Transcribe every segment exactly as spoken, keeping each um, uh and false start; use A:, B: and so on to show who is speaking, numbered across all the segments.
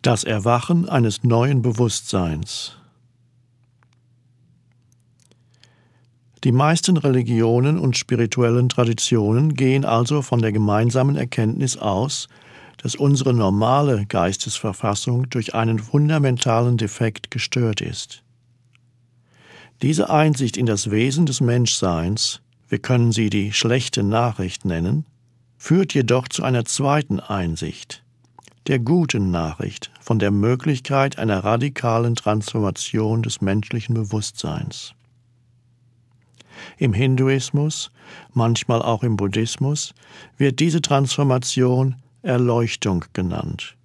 A: Das Erwachen eines neuen Bewusstseins. Die meisten Religionen und spirituellen Traditionen gehen also von der gemeinsamen Erkenntnis aus, dass unsere normale Geistesverfassung durch einen fundamentalen Defekt gestört ist. Diese Einsicht in das Wesen des Menschseins, wir können sie die schlechte Nachricht nennen, führt jedoch zu einer zweiten Einsicht, der guten Nachricht von der Möglichkeit einer radikalen Transformation des menschlichen Bewusstseins. Im Hinduismus, manchmal auch im Buddhismus, wird diese Transformation Erleuchtung genannt.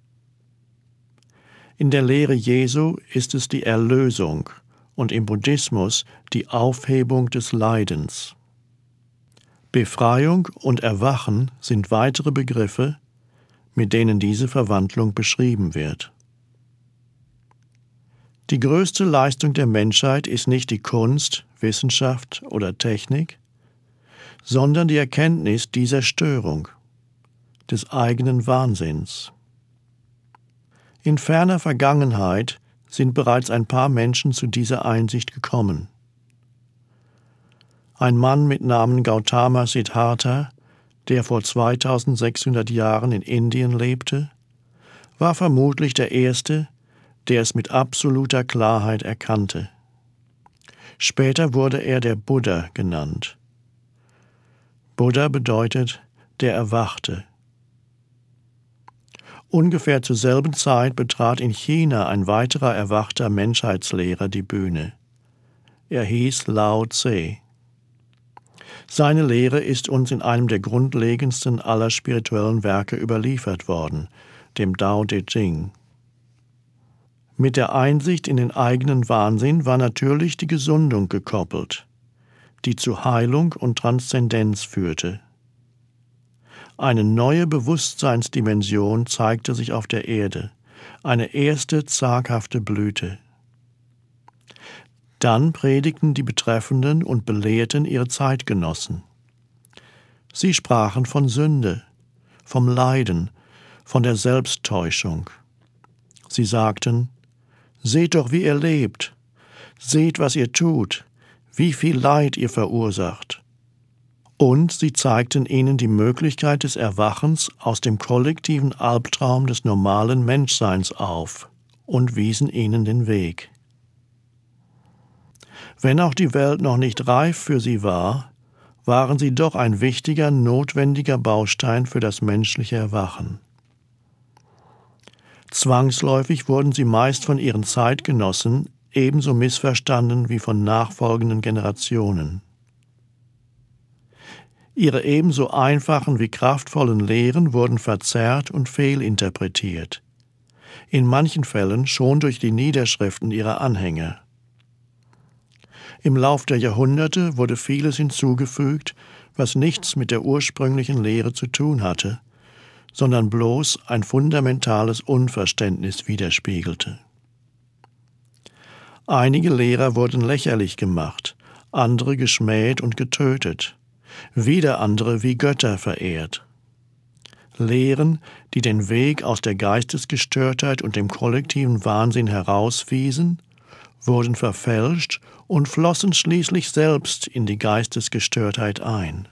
A: In der Lehre Jesu ist es die Erlösung und im Buddhismus die Aufhebung des Leidens. Befreiung und Erwachen sind weitere Begriffe, mit denen diese Verwandlung beschrieben wird. Die größte Leistung der Menschheit ist nicht die Kunst, Wissenschaft oder Technik, sondern die Erkenntnis dieser Störung, des eigenen Wahnsinns. In ferner Vergangenheit sind bereits ein paar Menschen zu dieser Einsicht gekommen. Ein Mann mit Namen Gautama Siddhartha, der vor zweitausendsechshundert Jahren in Indien lebte, war vermutlich der Erste, der es mit absoluter Klarheit erkannte. Später wurde er der Buddha genannt. Buddha bedeutet der Erwachte. Ungefähr zur selben Zeit betrat in China ein weiterer erwachter Menschheitslehrer die Bühne. Er hieß Lao Tse. Seine Lehre ist uns in einem der grundlegendsten aller spirituellen Werke überliefert worden, dem Tao Te Ching. Mit der Einsicht in den eigenen Wahnsinn war natürlich die Gesundung gekoppelt, die zu Heilung und Transzendenz führte. Eine neue Bewusstseinsdimension zeigte sich auf der Erde, eine erste zaghafte Blüte. Dann predigten die Betreffenden und belehrten ihre Zeitgenossen. Sie sprachen von Sünde, vom Leiden, von der Selbsttäuschung. Sie sagten: Seht doch, wie ihr lebt, seht, was ihr tut, wie viel Leid ihr verursacht. Und sie zeigten ihnen die Möglichkeit des Erwachens aus dem kollektiven Albtraum des normalen Menschseins auf und wiesen ihnen den Weg. Wenn auch die Welt noch nicht reif für sie war, waren sie doch ein wichtiger, notwendiger Baustein für das menschliche Erwachen. Zwangsläufig wurden sie meist von ihren Zeitgenossen ebenso missverstanden wie von nachfolgenden Generationen. Ihre ebenso einfachen wie kraftvollen Lehren wurden verzerrt und fehlinterpretiert, in manchen Fällen schon durch die Niederschriften ihrer Anhänger. Im Lauf der Jahrhunderte wurde vieles hinzugefügt, was nichts mit der ursprünglichen Lehre zu tun hatte, sondern bloß ein fundamentales Unverständnis widerspiegelte. Einige Lehrer wurden lächerlich gemacht, andere geschmäht und getötet, wieder andere wie Götter verehrt. Lehren, die den Weg aus der Geistesgestörtheit und dem kollektiven Wahnsinn herauswiesen, wurden verfälscht und flossen schließlich selbst in die Geistesgestörtheit ein.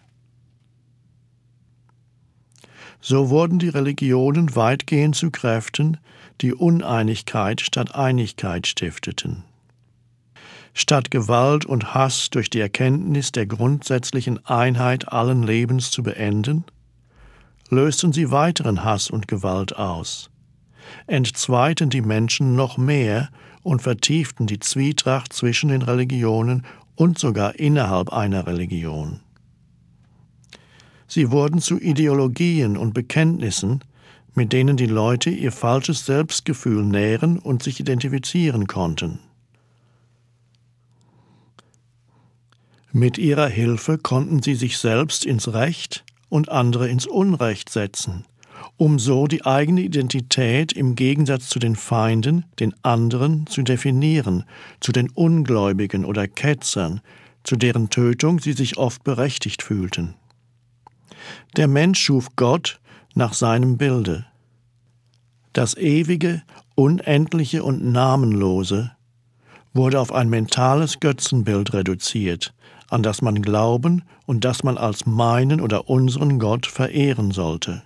A: So wurden die Religionen weitgehend zu Kräften, die Uneinigkeit statt Einigkeit stifteten. Statt Gewalt und Hass durch die Erkenntnis der grundsätzlichen Einheit allen Lebens zu beenden, lösten sie weiteren Hass und Gewalt aus, entzweiten die Menschen noch mehr und vertieften die Zwietracht zwischen den Religionen und sogar innerhalb einer Religion. Sie wurden zu Ideologien und Bekenntnissen, mit denen die Leute ihr falsches Selbstgefühl nähren und sich identifizieren konnten. Mit ihrer Hilfe konnten sie sich selbst ins Recht und andere ins Unrecht setzen, um so die eigene Identität im Gegensatz zu den Feinden, den anderen, zu definieren, zu den Ungläubigen oder Ketzern, zu deren Tötung sie sich oft berechtigt fühlten. Der Mensch schuf Gott nach seinem Bilde. Das Ewige, Unendliche und Namenlose wurde auf ein mentales Götzenbild reduziert, an das man glauben und das man als meinen oder unseren Gott verehren sollte.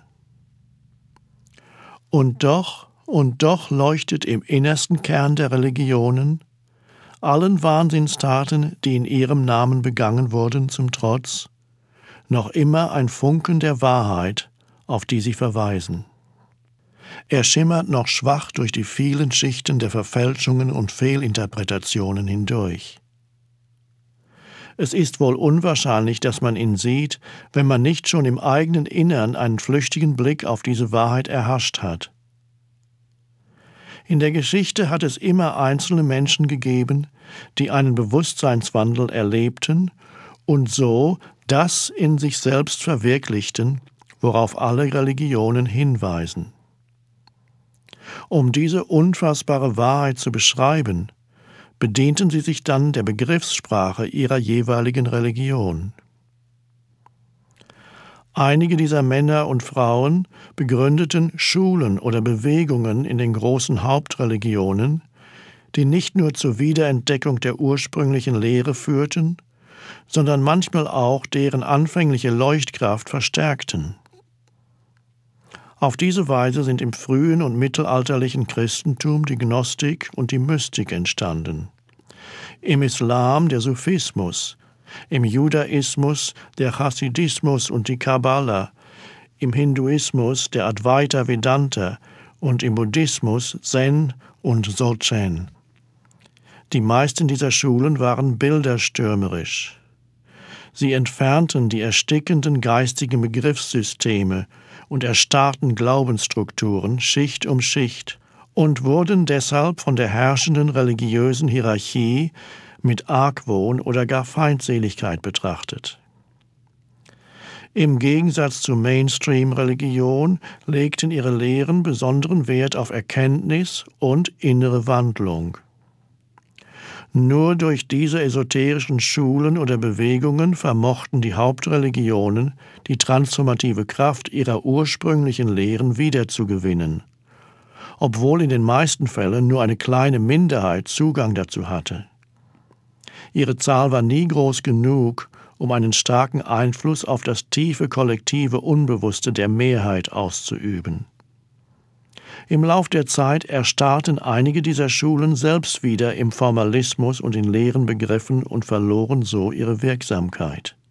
A: Und doch, und doch leuchtet im innersten Kern der Religionen, allen Wahnsinnstaten, die in ihrem Namen begangen wurden, zum Trotz, noch immer ein Funken der Wahrheit, auf die sie verweisen. Er schimmert noch schwach durch die vielen Schichten der Verfälschungen und Fehlinterpretationen hindurch. Es ist wohl unwahrscheinlich, dass man ihn sieht, wenn man nicht schon im eigenen Innern einen flüchtigen Blick auf diese Wahrheit erhascht hat. In der Geschichte hat es immer einzelne Menschen gegeben, die einen Bewusstseinswandel erlebten und so das in sich selbst verwirklichten, worauf alle Religionen hinweisen. Um diese unfassbare Wahrheit zu beschreiben, bedienten sie sich dann der Begriffssprache ihrer jeweiligen Religion. Einige dieser Männer und Frauen begründeten Schulen oder Bewegungen in den großen Hauptreligionen, die nicht nur zur Wiederentdeckung der ursprünglichen Lehre führten, sondern manchmal auch deren anfängliche Leuchtkraft verstärkten. Auf diese Weise sind im frühen und mittelalterlichen Christentum die Gnostik und die Mystik entstanden. Im Islam der Sufismus, im Judaismus der Chassidismus und die Kabbala, im Hinduismus der Advaita Vedanta und im Buddhismus Zen und Dzogchen. Die meisten dieser Schulen waren bilderstürmerisch. Sie entfernten die erstickenden geistigen Begriffssysteme und erstarrten Glaubensstrukturen Schicht um Schicht und wurden deshalb von der herrschenden religiösen Hierarchie mit Argwohn oder gar Feindseligkeit betrachtet. Im Gegensatz zur Mainstream-Religion legten ihre Lehren besonderen Wert auf Erkenntnis und innere Wandlung. Nur durch diese esoterischen Schulen oder Bewegungen vermochten die Hauptreligionen, die transformative Kraft ihrer ursprünglichen Lehren wiederzugewinnen, obwohl in den meisten Fällen nur eine kleine Minderheit Zugang dazu hatte. Ihre Zahl war nie groß genug, um einen starken Einfluss auf das tiefe kollektive Unbewusste der Mehrheit auszuüben. Im Lauf der Zeit erstarrten einige dieser Schulen selbst wieder im Formalismus und in leeren Begriffen und verloren so ihre Wirksamkeit.